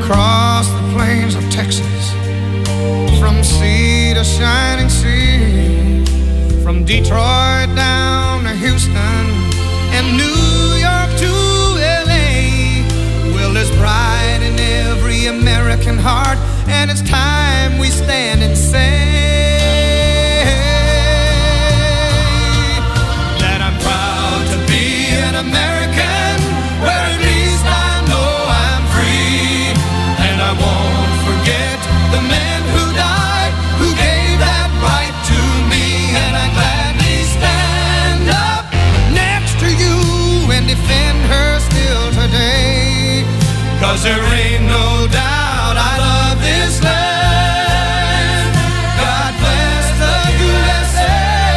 across the plains of Texas, from sea to shining sea, from Detroit down to Houston and New York to LA. Well, there's pride in every American heart, and it's time we stand and say that I'm proud to be an American, where at least I know I'm free. And I won't forget the men who died, who gave that right to me. And I gladly stand up next to you and defend her still today. 'Cause there ain't no doubt I love this land. God bless the USA.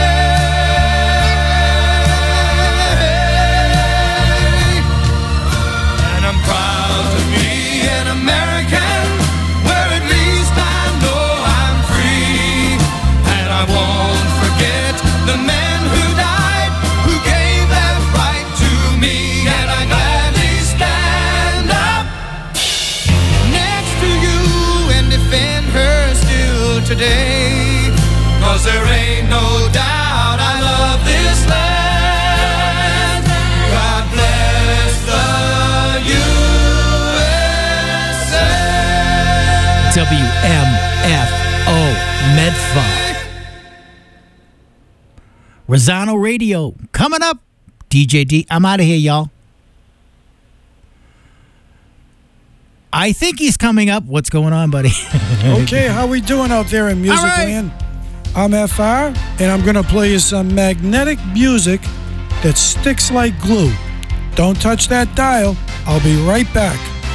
And I'm proud to be an American, where at least I know I'm free. And I won't forget the men who died, who gave that right to me. And I gladly stand up next to you and defend her still today. 'Cause there ain't no doubt I love this land. God bless the USA. WMFO Medfar. Rosano Radio. Coming up, DJ D. I'm out of here, y'all. I think he's coming up. What's going on, buddy? Okay, how we doing out there in Music Land? I'm FR, and I'm going to play you some magnetic music that sticks like glue. Don't touch that dial. I'll be right back.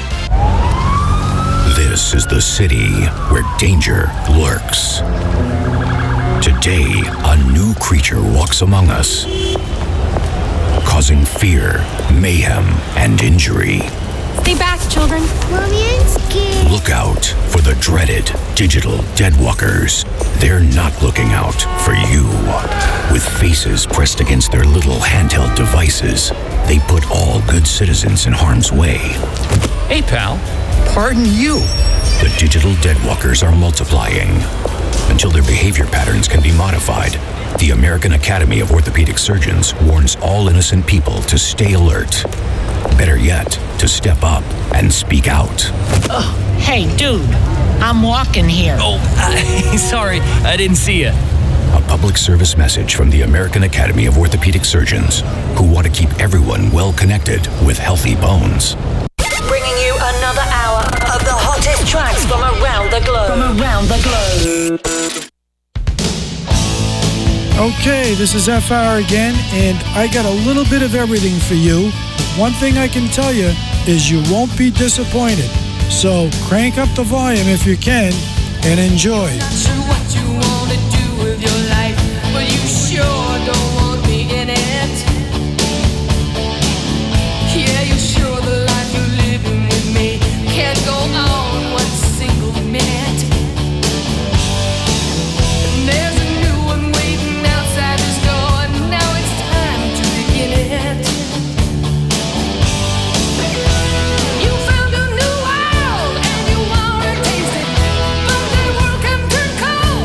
This is the city where danger lurks. Today, a new creature walks among us, causing fear, mayhem, and injury. Stay back, children. Mommy, I'm scared. Look out for the dreaded digital deadwalkers. They're not looking out for you. With faces pressed against their little handheld devices, they put all good citizens in harm's way. Hey, pal. Pardon you. The digital deadwalkers are multiplying. Until their behavior patterns can be modified, the American Academy of Orthopedic Surgeons warns all innocent people to stay alert. Better yet, to step up and speak out. Oh, hey, dude. I'm walking here. Oh, sorry. I didn't see you. A public service message from the American Academy of Orthopedic Surgeons, who want to keep everyone well connected with healthy bones. Bringing you another hour of the hottest tracks from around the globe. Okay, this is FR again, and I got a little bit of everything for you. One thing I can tell you is you won't be disappointed. So crank up the volume if you can and enjoy. Not sure what you want to do with your life, but you sure don't want me in it. Yeah, you're sure the life you're living with me can't go on one single minute. And there's a new one waiting outside this door, and now it's time to begin it. You found a new world and you wanna taste it, but that world can turn cold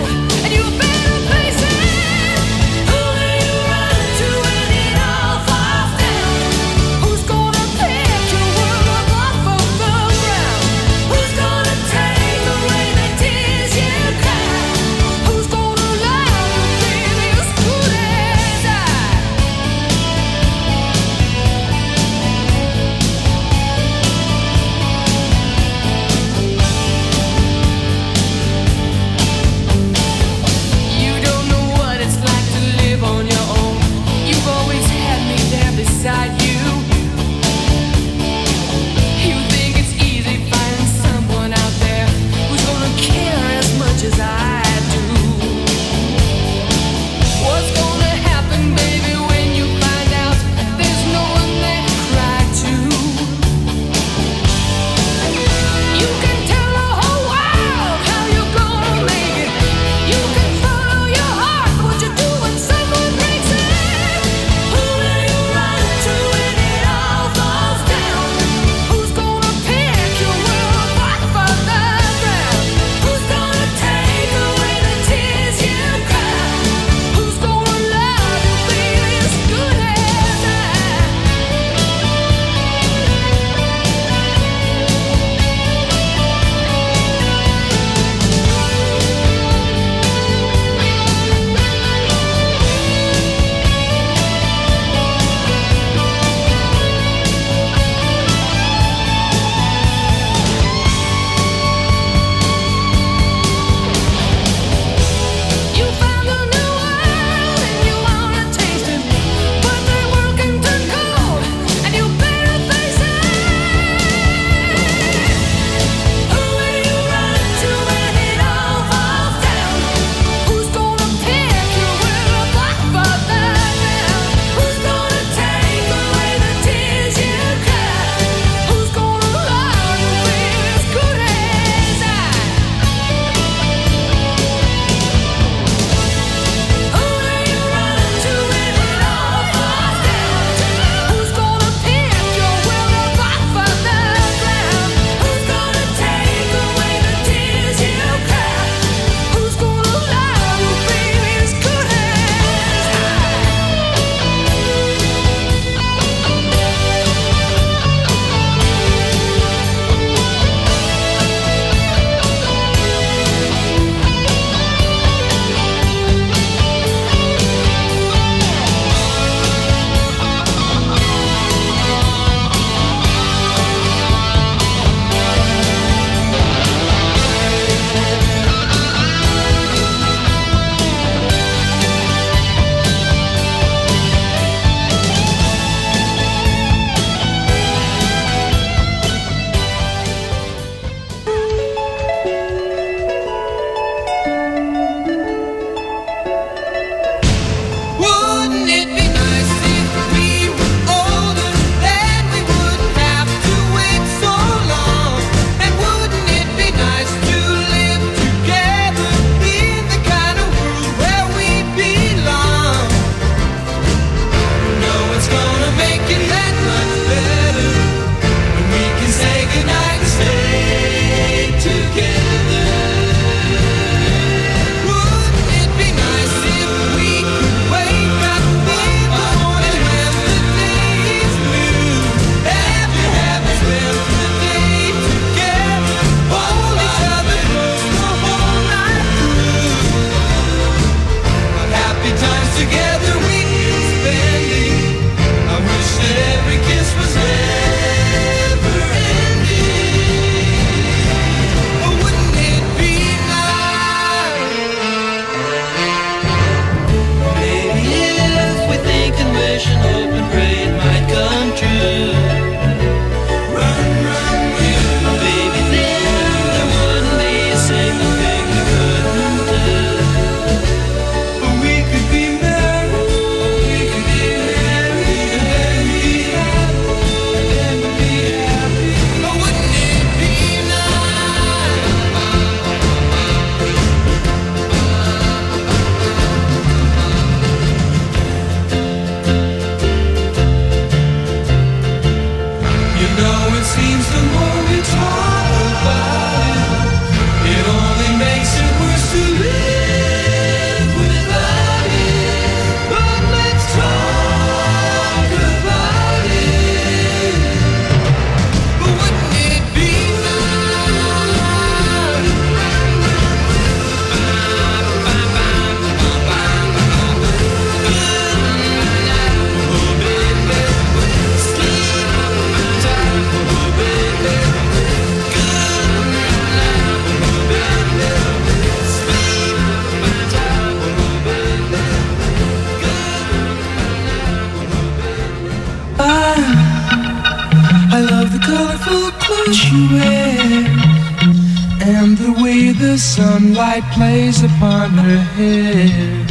and the way the sunlight plays upon her hair.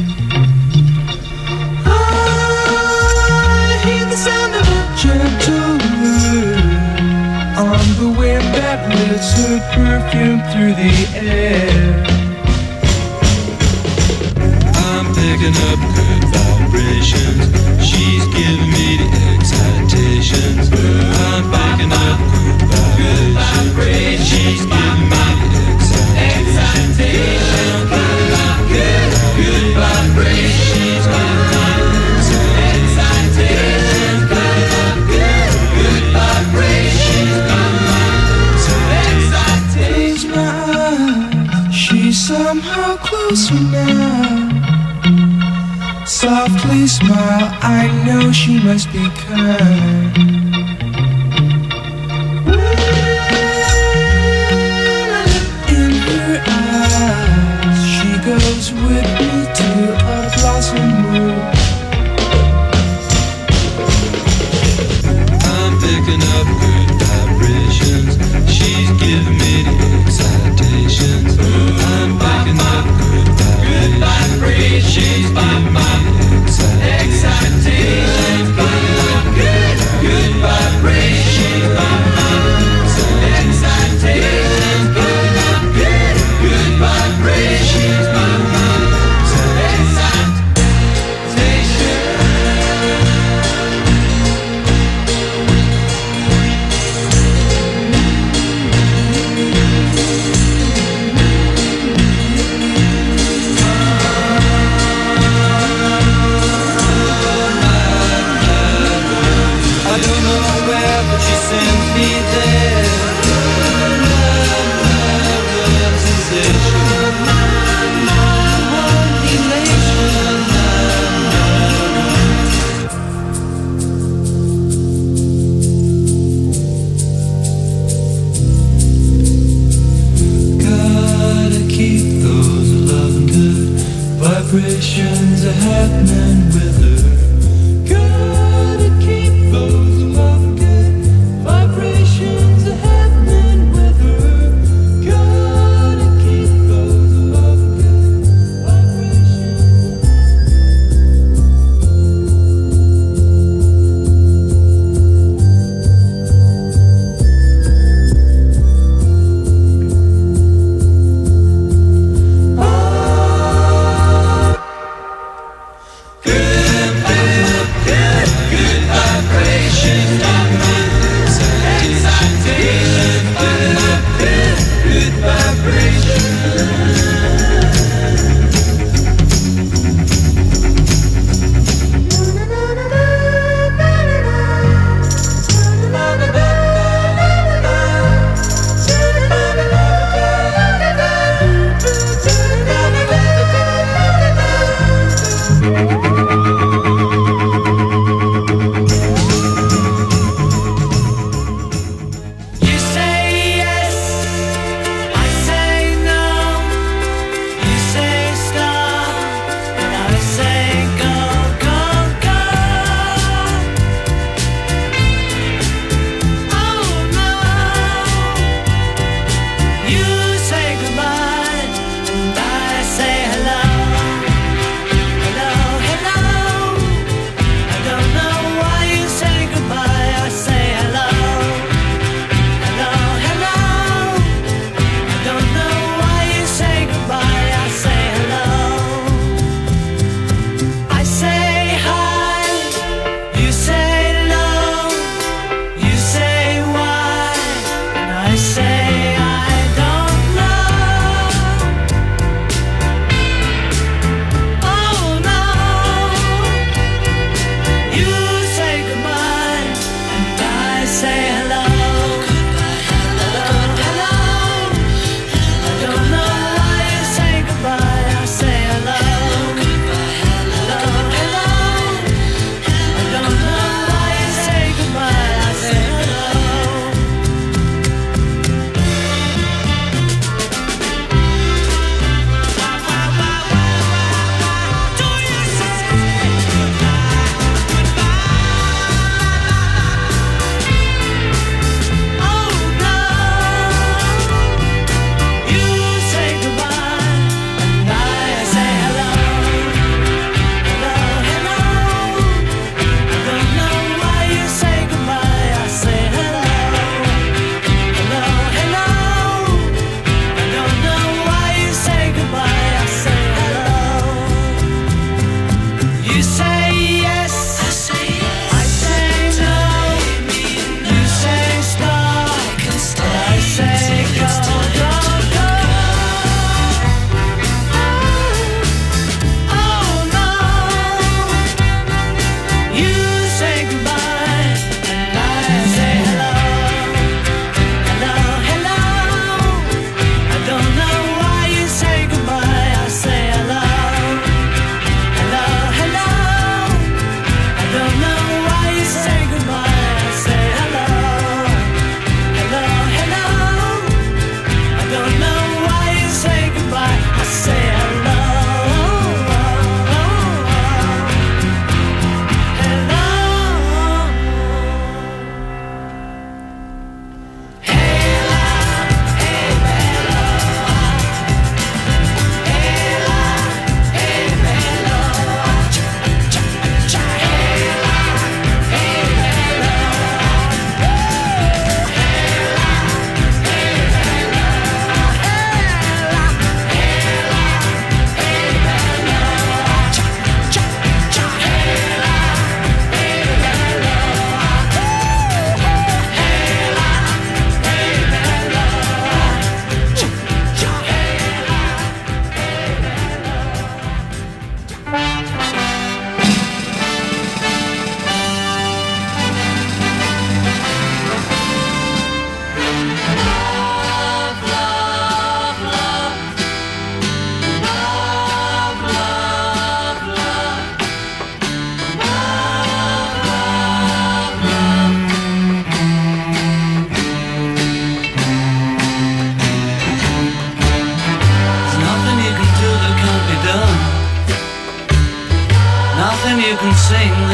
I hear the sound of a gentle word on the wind that lifts her perfume through the air. I'm picking up good vibrations. She's giving me the excitations. I'm picking up good vibrations. She's giving me the excitations. I'm picking up good vibrations. She's giving me the excitations. Picking up good vibrations. Close my eyes. She's somehow closer now. Softly smile, I know she must be kind. In her eyes, she goes with me to a blossom room. I'm picking up good vibrations. She's giving me the excitations. I'm picking up good vibrations. She's giving me excitations. Good vibrations. Excitations. Good vibrations. Vibrations are happening with her. Gotta keep those love good. Vibrations are happening with her. Gotta keep those love good.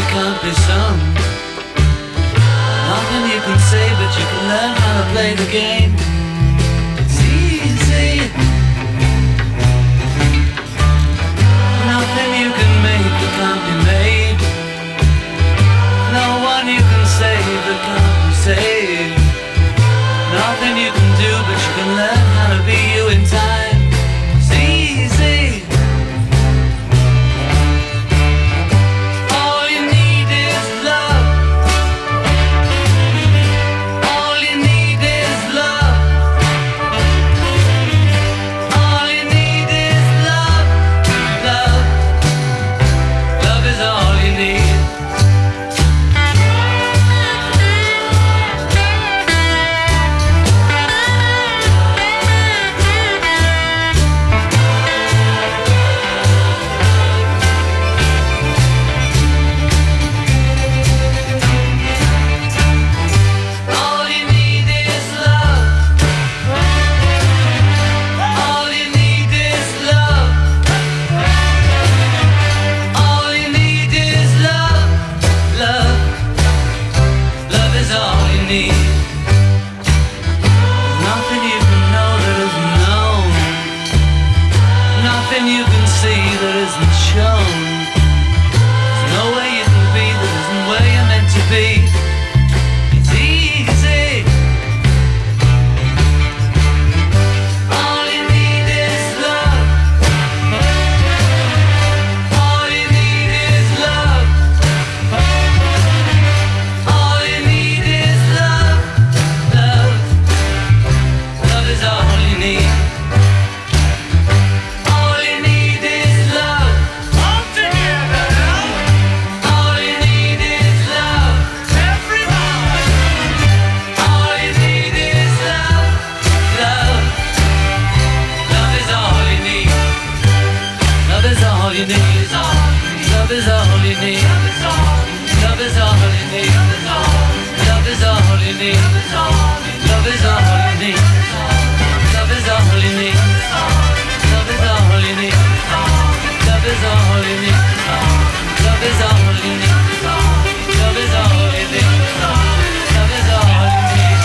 that can't be sung. Nothing you can say, but you can learn how to play the game. It's easy. Nothing you can make that can't be made. No one you can save that can't be saved. Nothing you can do, but you can learn how to be you in time. It's easy. All you need is love. All you need is love. All you need is love. Love. Love is all you need. All you need is love. All you need is love. All you need is love. Love. Love is all you need. Nothing you can know that isn't known. Nothing you can see that isn't shown. There's no way you can be that isn't where you're meant to be. It's easy. All you need is love. All you need is love. All you need is love. Love. Love is all you need. All you need is love. All together. All you need is love. Everybody. All you need is love. Love. Love is all you need. Love is all you need. Love is all you need. Love is all you need. Love is all you need. Love is all you need. Love is all you need. Love is all you need. Love is all you need. Love is all you need. Love is all you need. Love is all you need.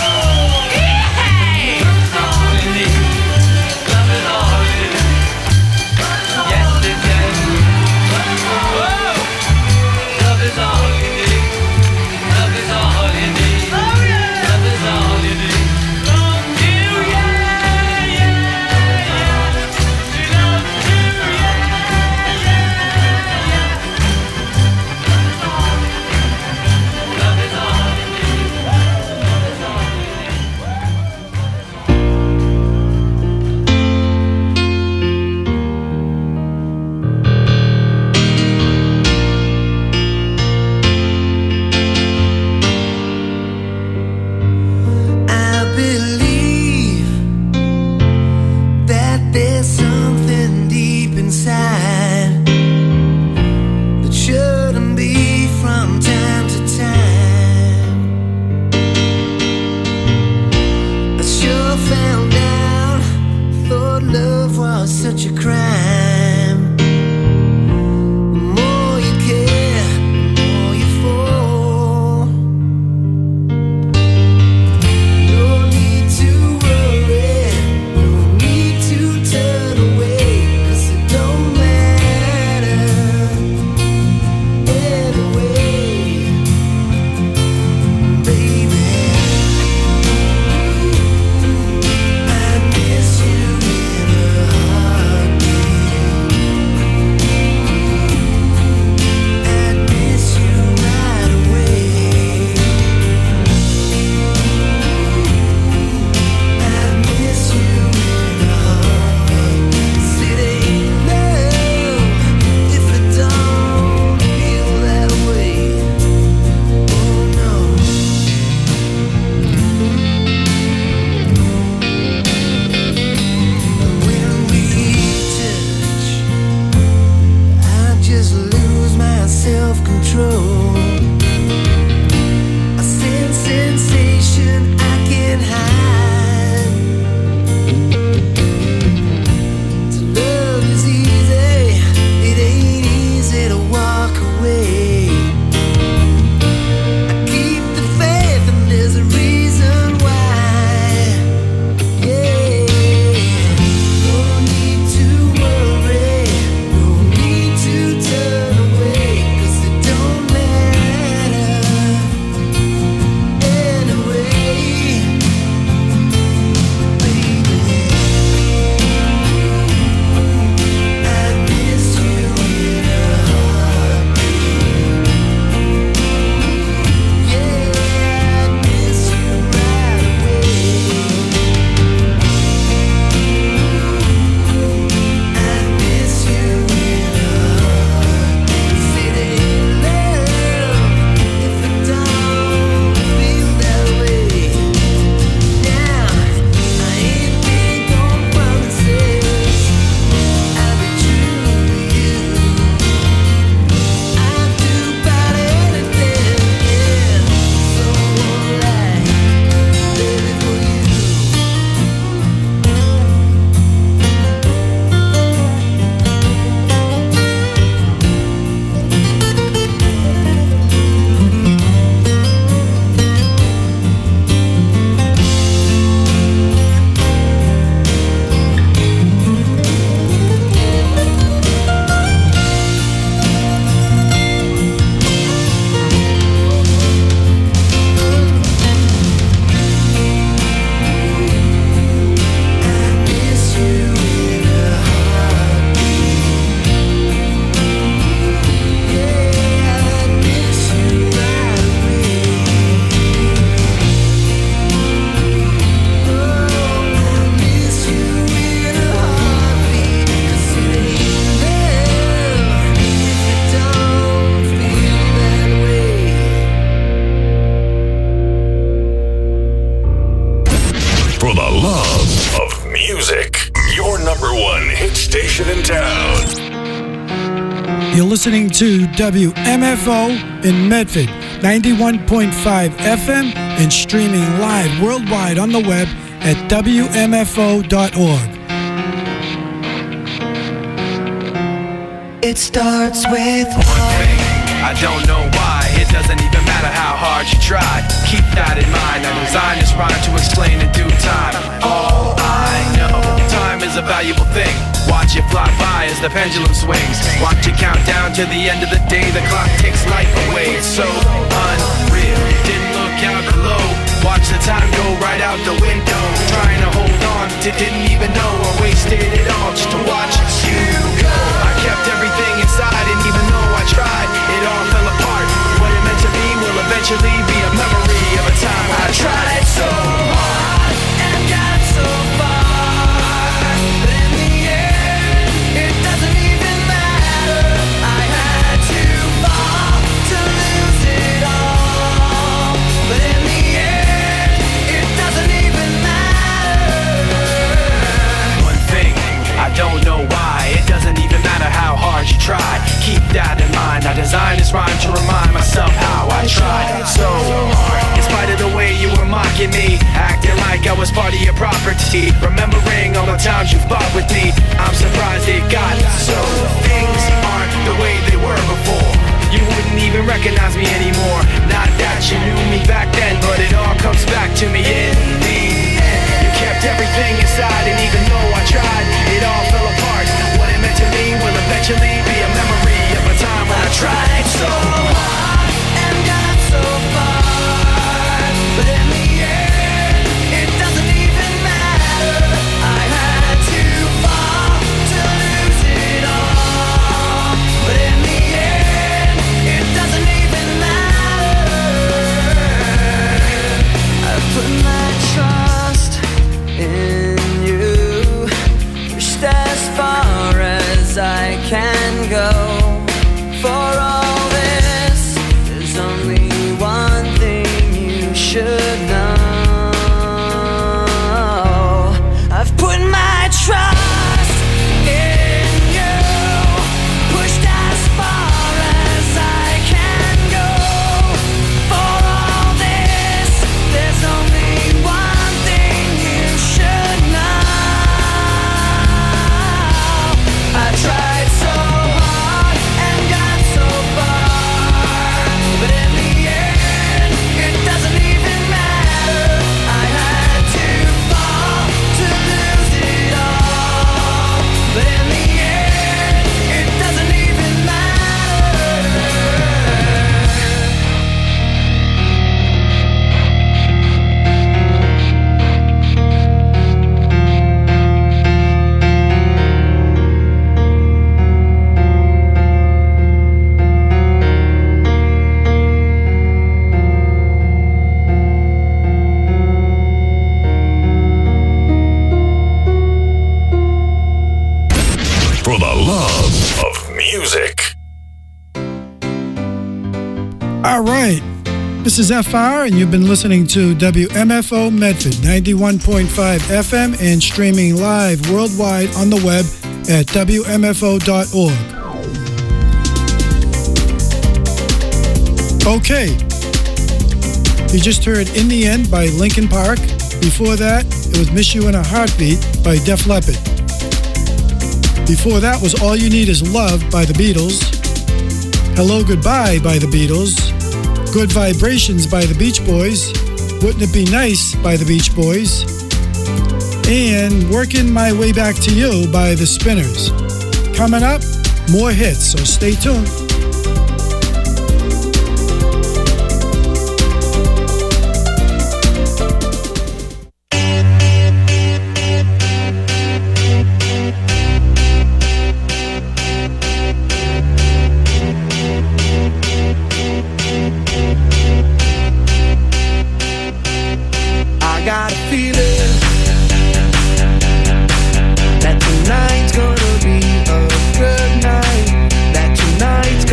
All you need. Love is all you need. Yes, it can. Whoa. Love is all you need. Love is all you need. Love is all you need. Love you, yeah, yeah, yeah. She loves you, yeah, yeah, yeah. Love is all you need. Love is all you need. I believe that there's something deep inside that shouldn't be from time to time. I sure found out, thought love was such a crime. The more you care, the more you fall. No need to worry, no need to turn away, 'cause it don't matter anyway, baby. I miss you in a heartbeat. Music, your number one hit station in town. You're listening to WMFO in Medford, 91.5 FM, and streaming live worldwide on the web at WMFO.org. It starts with one thing. I don't know why. It doesn't even matter how hard you try. Keep that in mind. I designed this rhyme to explain in due time. All I know, time is a valuable thing. Watch it fly by as the pendulum swings. Watch it count down to the end of the day. The clock takes life away. It's so unreal. Didn't look out below. Watch the time go right out the window. Trying to hold on to didn't even know I wasted it all just to watch you go. I kept everything inside, and even though I tried, it all fell apart. What it meant to be will eventually be a memory of a time I tried so hard and got so far, but in the end, it doesn't even matter. I had to fall to lose it all, but in the end, it doesn't even matter. One thing, I don't know why. It doesn't even matter how hard you try. Keep that in mind. I designed this rhyme to remind myself how I tried so hard. In spite of the way you were mocking me, acting like I was part of your property, remembering all the times you fought with me, I'm surprised it got so. Things aren't the way they were before. You wouldn't even recognize me anymore. Not that you knew me back then, but it all comes back to me in the end. You kept everything inside, and even though I tried, it all fell apart. What it meant to me will eventually be a memory of a time when I tried so hard and got so far, but in the end, it doesn't even matter. I had to fall to lose it all, but in the end, it doesn't even matter. I put my trust in you, pushed as far as I can go. For all this, there's only one thing you should know. I've put my trust in you, pushed as far as I can go. For all this, there's only one thing you should know. I tried so hard and got so far, but in the end, it doesn't even matter. I had to fall to lose it all, but in the end, it doesn't even matter. For the love of music. All right. This is FR, and you've been listening to WMFO Medford, 91.5 FM, and streaming live worldwide on the web at WMFO.org. Okay. You just heard In the End by Linkin Park. Before that, it was Miss You in a Heartbeat by Def Leppard. Before that was All You Need Is Love by the Beatles. Hello Goodbye by the Beatles. Good Vibrations by the Beach Boys. Wouldn't It Be Nice by the Beach Boys. And Working My Way Back to You by the Spinners. Coming up, more hits, so stay tuned. I got a feeling that tonight's gonna be a good night. That tonight's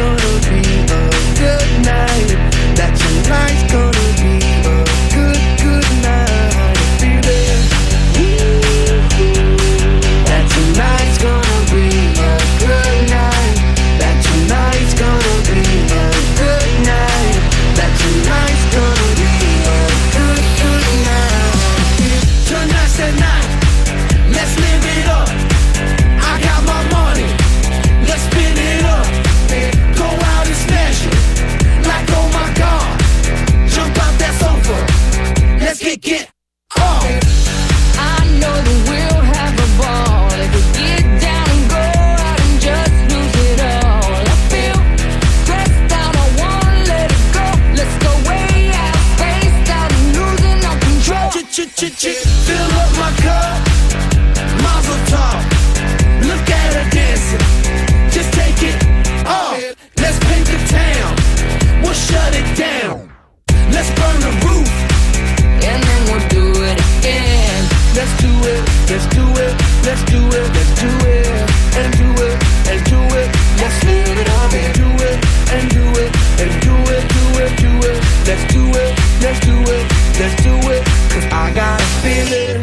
let's do it, let's do it, let's do it, and do it, and do it. Let's live it up and do it, and do it, and do it, do it, do it. Let's do it, let's do it, let's do it. 'Cause I got a feeling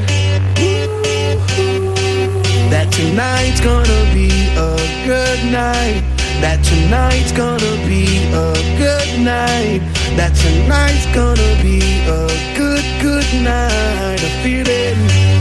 that tonight's gonna be a good night. That tonight's gonna be a good night. That tonight's gonna be a good, good night. A feeling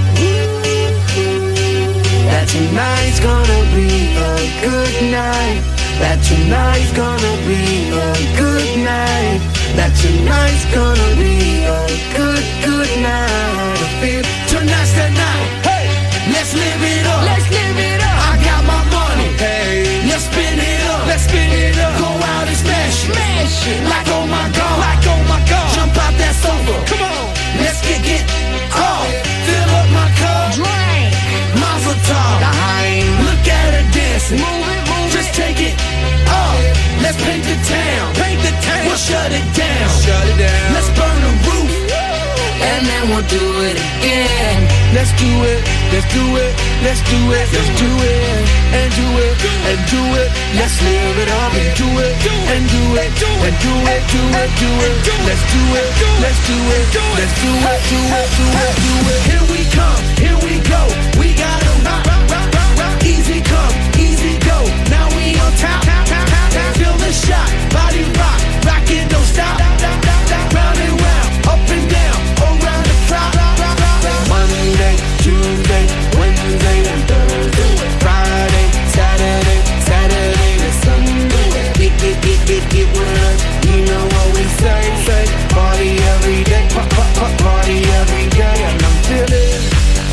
that tonight's gonna be a good night. That tonight's gonna be a good night. That tonight's gonna be a good, good night. I feel tonight's the night. Hey, let's live it up. Let's live it up. I got my money. Hey, let's spin it up. Let's spin it up. Go out and smash it. Smash it. Like oh my god. Like oh my god. Jump out that sofa. Come on. Let's get off. Fill up my cup. Drink. Mazel tov. Look at her dancing. Move it, move it. Just take it off. Let's paint the town. Paint the town. We'll shut it down. Shut it down. Let's burn the roof. And then we'll do it again. Let's do it, let's do it, let's do it, let's do it, and do it, and do it. Let's live it up and do it, and do it, and do it, do it, do it. Let's do it, let's do it, let's do it, do it, do it, do it. Here we come, here we go. We gotta rock, rock, rock, rock. Easy come, easy go. Now we on top, feel the shot, body rock, rock it, don't stop. Round and round, up and down, around the clock. Monday, Tuesday, Wednesday, and Thursday, Friday, Saturday, Saturday to Sunday. Get with us, you know what we say. Party every day, party every day, and I'm feeling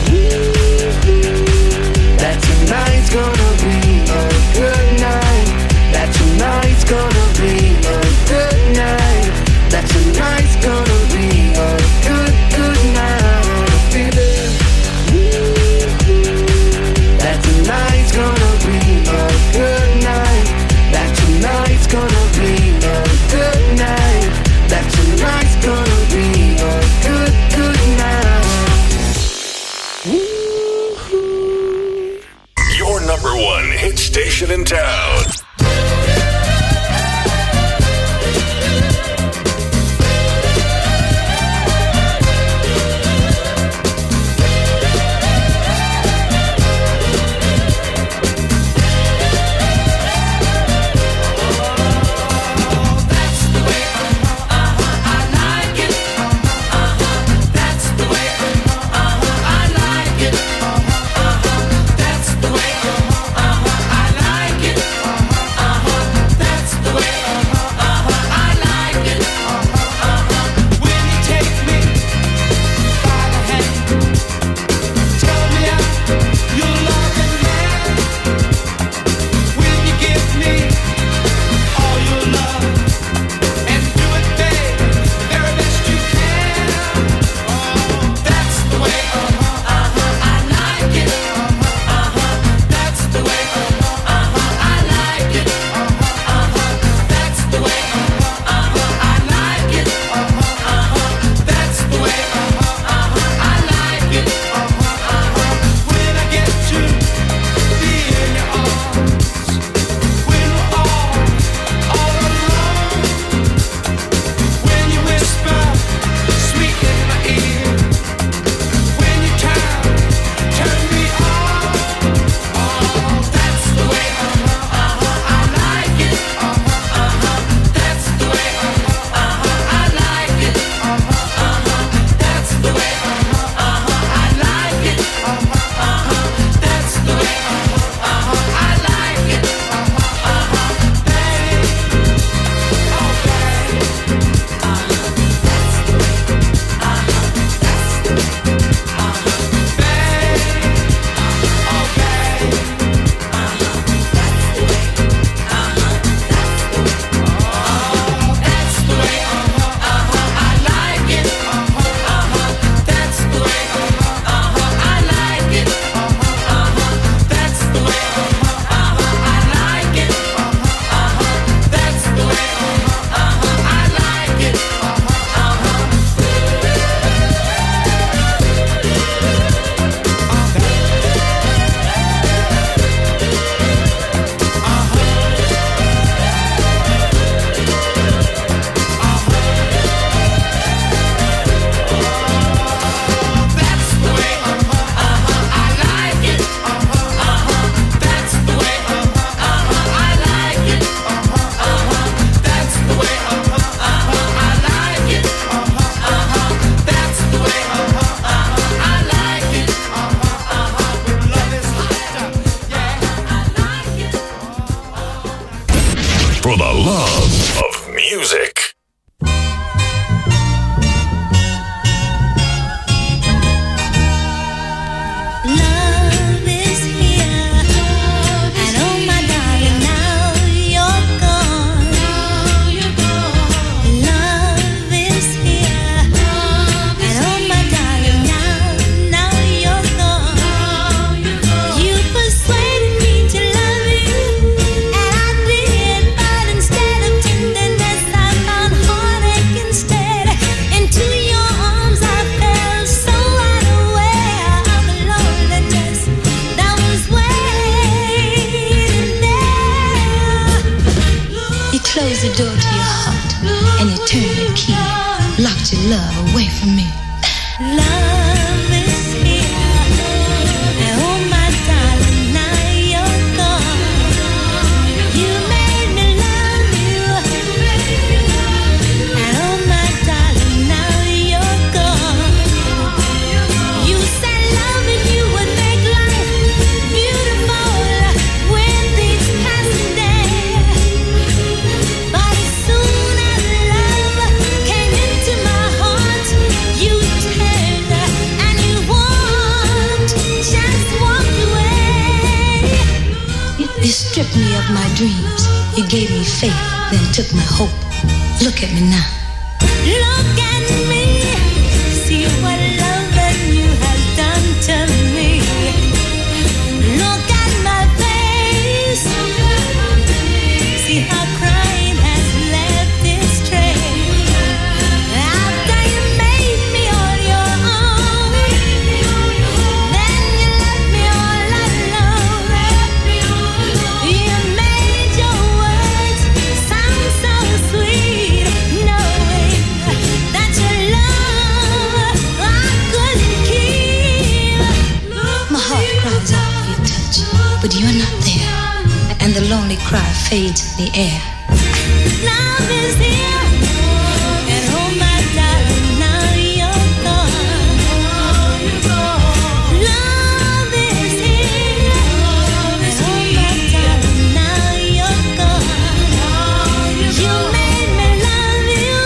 that tonight's gonna be a good night. That tonight's gonna be a good night. That tonight's gonna be a good, good night. I'm feeling that tonight's gonna be a good night. That tonight's gonna be a good night. That tonight's gonna be a good, good night. Your number one hit station in town. That's the way I like it. for the love of music. Love is here, and oh my darling, now you're gone. Love is here, and oh my darling, now you're gone. You persuaded me to love you, and I did, but instead of tenderness, I found heartache instead. Into your arms I fell so unaware of the loneliness that was waiting there. You closed the door to your heart and you turned your key, locked your love away from me. Love is here, and oh my darling, now you're gone. You made me love you, and oh my darling, now you're gone. You said loving you would make life beautiful with each passing day. But as soon as love came into my heart, you turned and you walked, just walked away. You stripped me of my dreams. You gave me faith, then took my hope. Look at me now. Look at me. See what loving you has done to me. Look at my face. See how crying has left its trace. After you made me on your own, then you left me all alone. You made your words sound so sweet, knowing that your love I couldn't keep. My heart cries out for your touch, but you're not there, and the lonely cry fades in the air. Love is here, and oh my darling, now you're gone. Love is here, and oh my darling, now you're gone. You made me love you,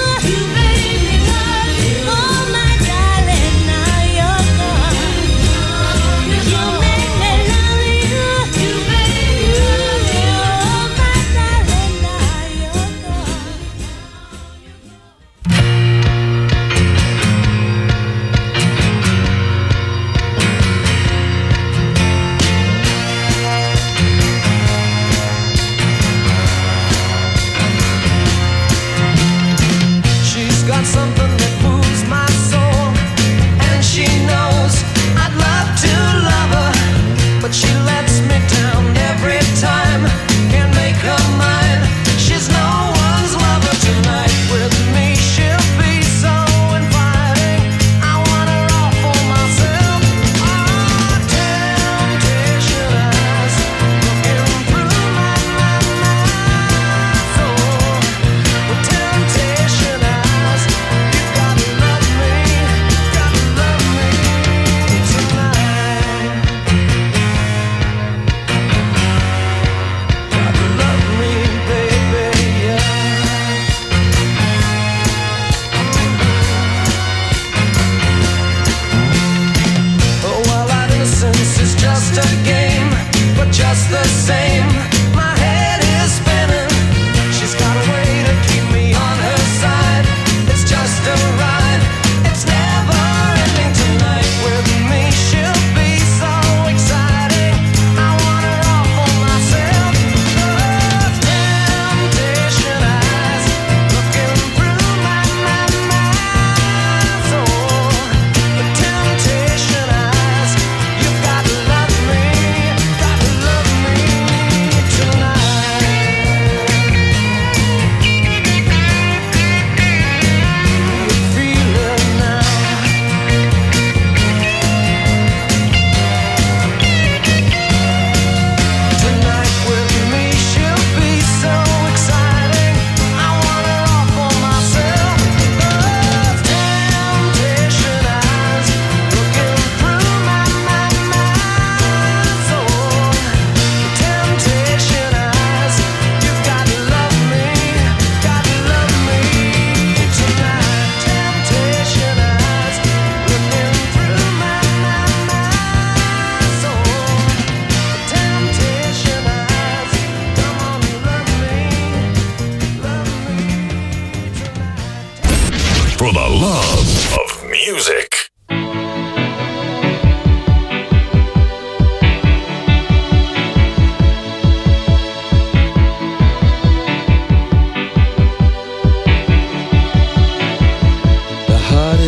oh my darling, now you're gone. You made me love you, oh my darling, now you're gone.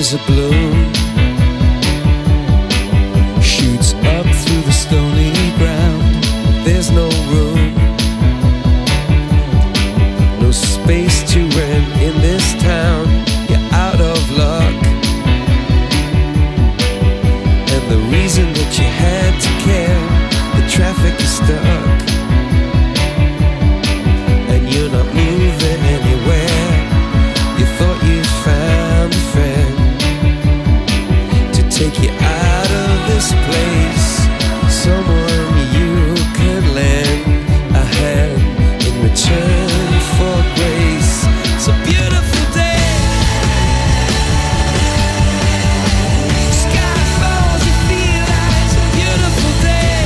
is a bloom, shoots up through the stony ground. There's no room, no space to rent in this town. You're out of luck, and the reason that you had to care, the traffic is stuck, and you're not moving anywhere. You thought you found a friend to take you out of this place, someone you could lend a hand in return for grace. It's a beautiful day. Sky falls, you feel like it's a beautiful day.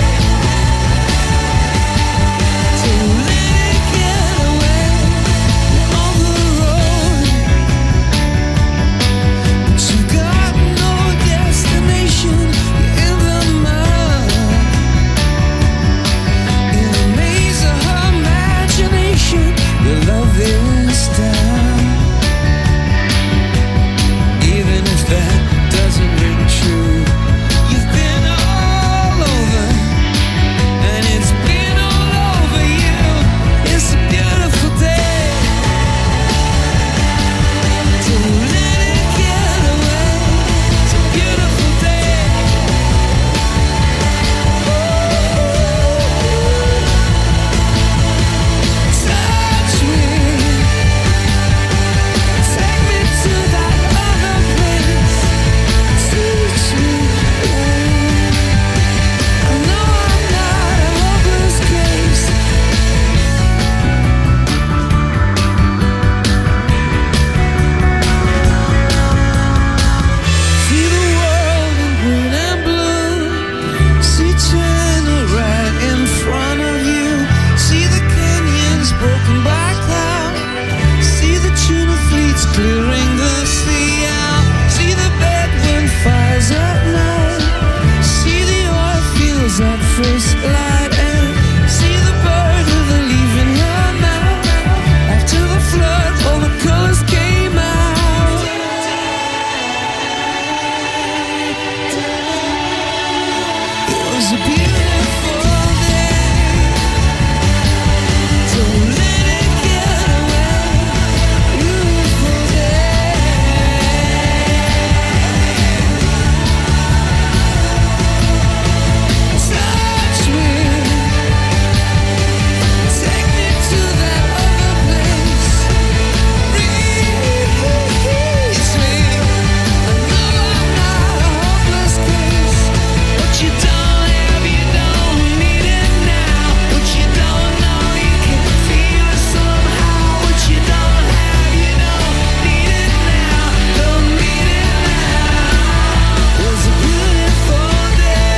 So let it get away on the road. But you've got no destination. You're in the mud, in a maze of her imagination. Your love is down, even if that doesn't ring true. You've been all over, and it's been all over you. It's a beautiful day. So let it get away. It's a beautiful day. Touch me, take me to that other place. Teach me. I know I'm not a hopeless case. See the world in green and blue. See China right in front of you. See the canyons broken by cloud. See the tuna fleets clearing the sea out. See the bedroom fires at night. See the oil fields at first light. And see the bird with a leaf in her mouth. After the flood, all the colors came out. It was a beautiful day. So let it get away. Beautiful day. Touch me, take me to that other place. Reach me. I know I'm not a hopeless case. What you don't have, you don't need it now. What you don't know, you can feel it somehow. What you don't have, you don't need it now. Don't need it now. It was a beautiful day.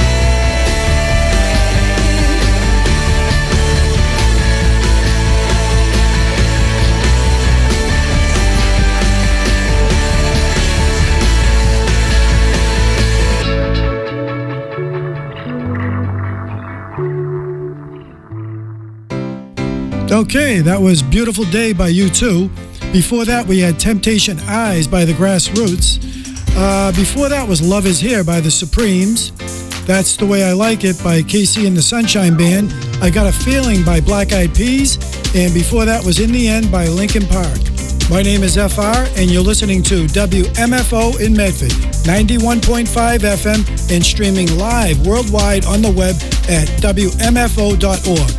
Okay, that was Beautiful Day by U2. Before that, we had Temptation Eyes by the Grassroots. Before that was Love Is Here by the Supremes. That's the Way I Like It by Casey and the Sunshine Band. I Got a Feeling by Black Eyed Peas. And before that was In the End by Linkin Park. My name is FR, and you're listening to WMFO in Medford, 91.5 FM, and streaming live worldwide on the web at WMFO.org.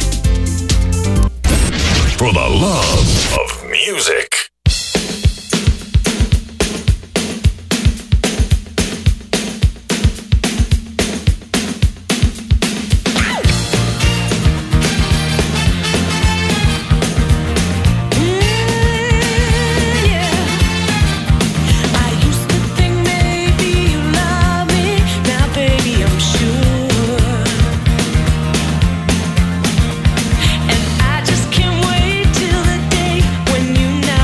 For the love of music. And I just can't wait till the day when you know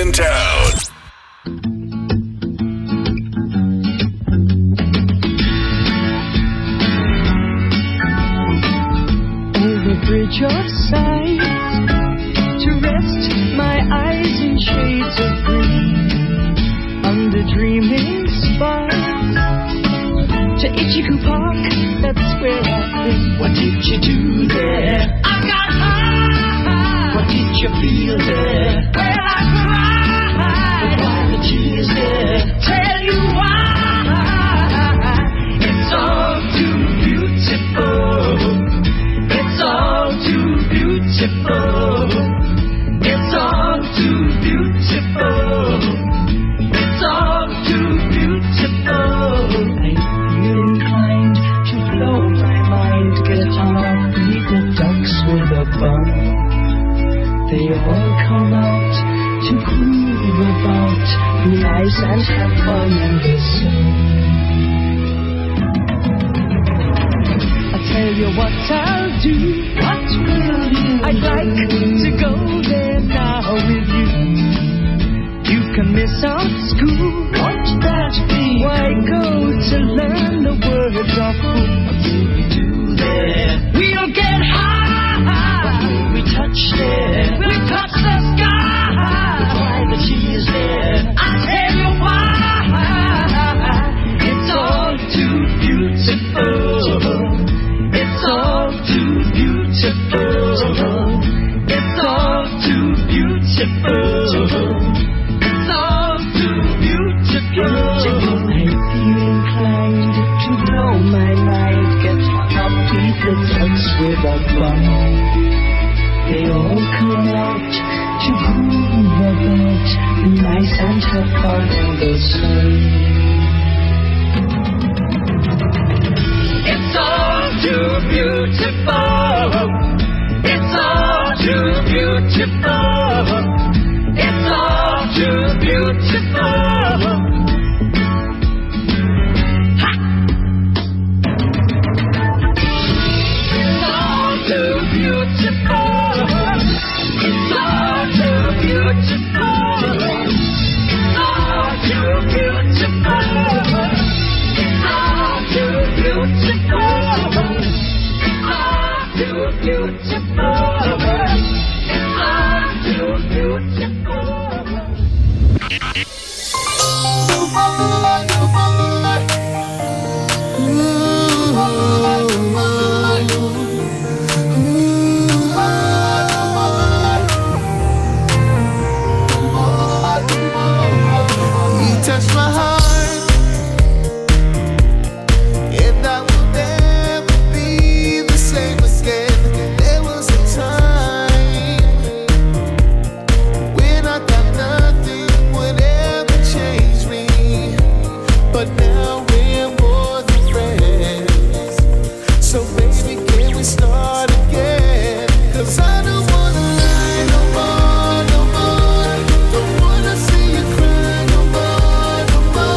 in town. Over bridge of sight to rest my eyes in shades of green under dreaming spires to Ichiku Park, that's where I've been. What did you do there? I got high. What did you feel there? Well, I cried. But why the tears there? Tell you why. It's all too beautiful. It's all too beautiful. It's all too beautiful. It's all too beautiful. I feel inclined to blow my mind, get on, beat the ducks with a bun. They all come out to groove about, be nice and have fun in the sun. I'll tell you what I'll do. What will you? I'd like to go there now with you. You can miss out school. Won't that be? Why go to learn the words of who? What will we do there? We'll get high. What will we touch there? We'll touch the sky. But why the cheese there? I'll tell you why. It's all too beautiful. It's all too beautiful. It's all too beautiful. It's all too beautiful. I feel inclined to blow my mind, get up, beat the ducks with a bun. They all come out to groove about, be nice and have fun in the sun. It's all too beautiful. It's all too beautiful. It's all too beautiful. Ha! It's all too beautiful. It's all too beautiful. It's all too beautiful. It's all too beautiful. It's all too beautiful. It's all too beautiful. You touch my heart, and I will never be the same again. There was a time when I thought nothing would ever change me, but now we're more than friends. So baby, can we start again? 'Cause I don't wanna lie no more, no more. Don't wanna see you cry no more, no more.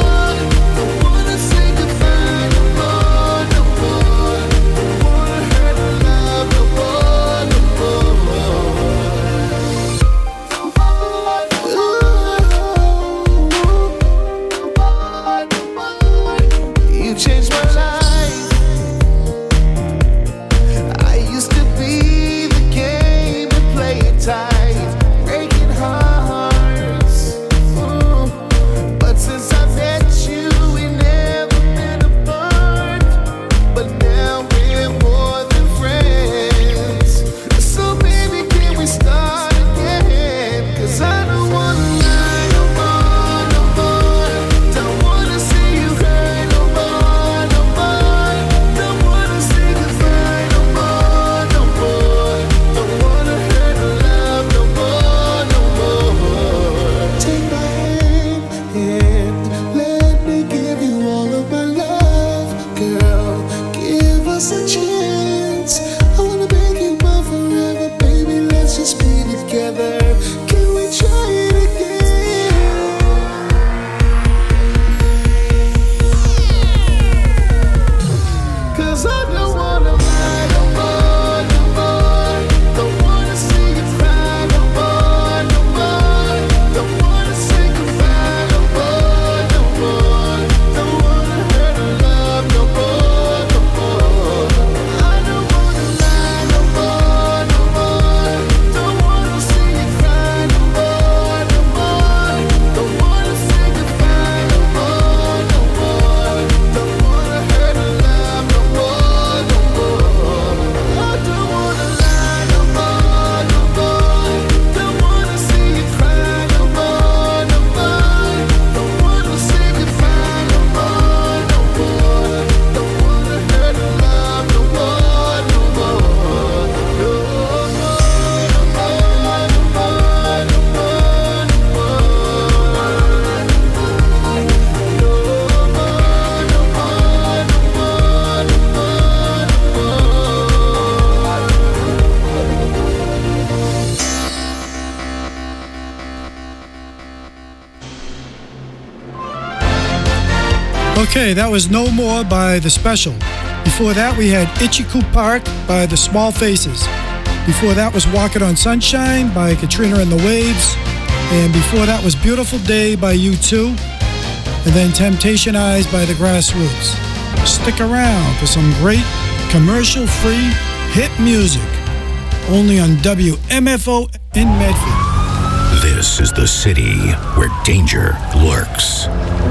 Okay, that was No More by The Special. Before that, we had Ichiku Park by The Small Faces. Before that was Walking on Sunshine by Katrina and the Waves. And before that was Beautiful Day by U2. And then Temptation Eyes by The Grassroots. Stick around for some great commercial-free hit music. Only on WMFO in Medford. This is the city where danger lurks.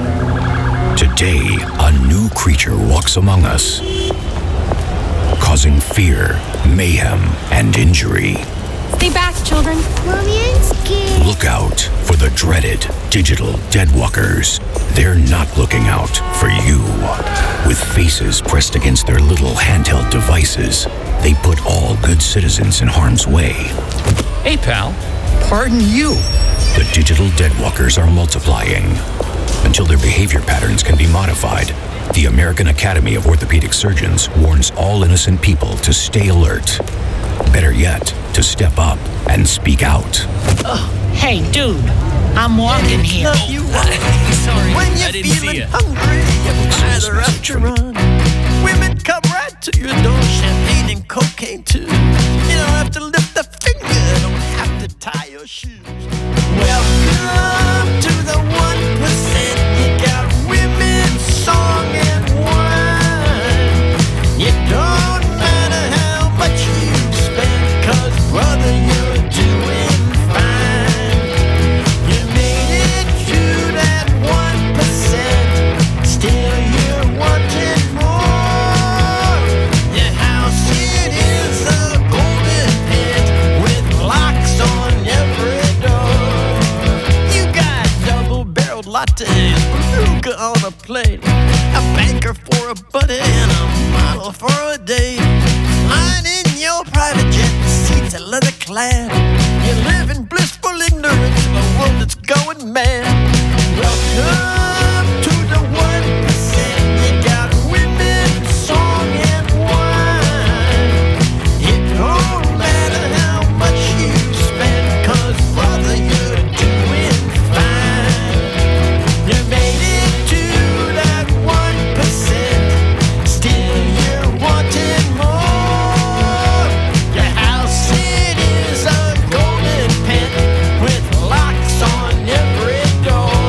Today, a new creature walks among us, causing fear, mayhem, and injury. Stay back, children. Mommy, I'm scared. Look out for the dreaded digital deadwalkers. They're not looking out for you. With faces pressed against their little handheld devices, they put all good citizens in harm's way. Hey, pal. Pardon you. The digital deadwalkers are multiplying. Until their behavior patterns can be modified, the American Academy of Orthopedic Surgeons warns all innocent people to stay alert. Better yet, to step up and speak out. Hey, dude, I'm walking here. Sorry, When I you're didn't see feeling you. hungry, you buy the restaurant. Women come right to your door, champagne and cocaine too. You don't have to lift a finger, don't have to tie your shoes. Welcome to the 1%. You got women, song and wine. It don't matter how much you spend, 'cause brother, you're doing fine. You made it to that 1%. Still you're wanting more. Your house, it is a golden pit with locks on every door. You got double-barreled lattes, beluga on a plate, a banker for a buddy and a model for a date. Lying in your private jet, the seats are leather clad. You live in blissful ignorance of a world that's going mad. Welcome to the 1%. You got women, song and wine. It don't matter how much you spend, 'cause brother, you're doing fine. You made it to that 1%. Still you're wanting more. Your house, it is a golden pit with locks on every door.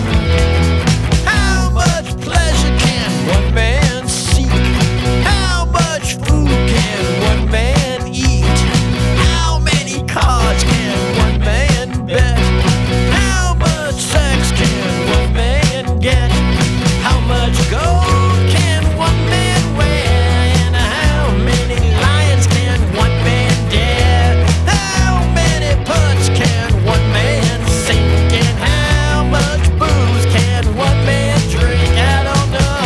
How much pleasure can one man seek? How much food can one man eat? How many cards can one man bet? How much sex can one man get? How much gold can one man wear? And how many lions can one man dare? How many putts can one man sink? And how much booze can one man drink? I don't know.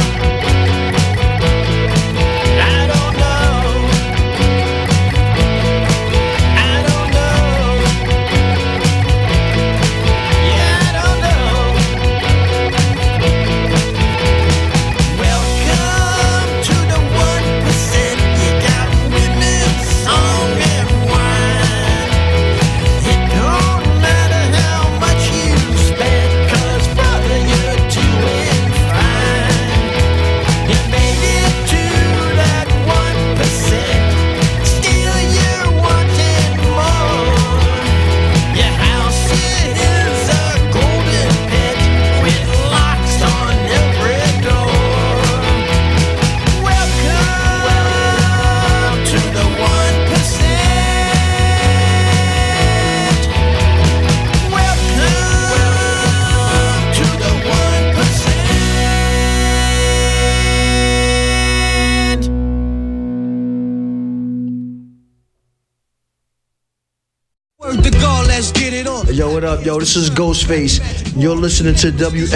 I don't know. I don't know. Yeah, I don't know. Welcome to the 1%. You got women, song and wine. It don't matter how much you spend, 'cause brother, you're doing fine. You made it to that 1%. Still you're wanting more. Your house, it is a golden pit with locks on every door. Welcome to the 1%. Welcome to the 1%. Word to God, let's get it on. Yo, what up, yo? This is Ghostface. You're listening to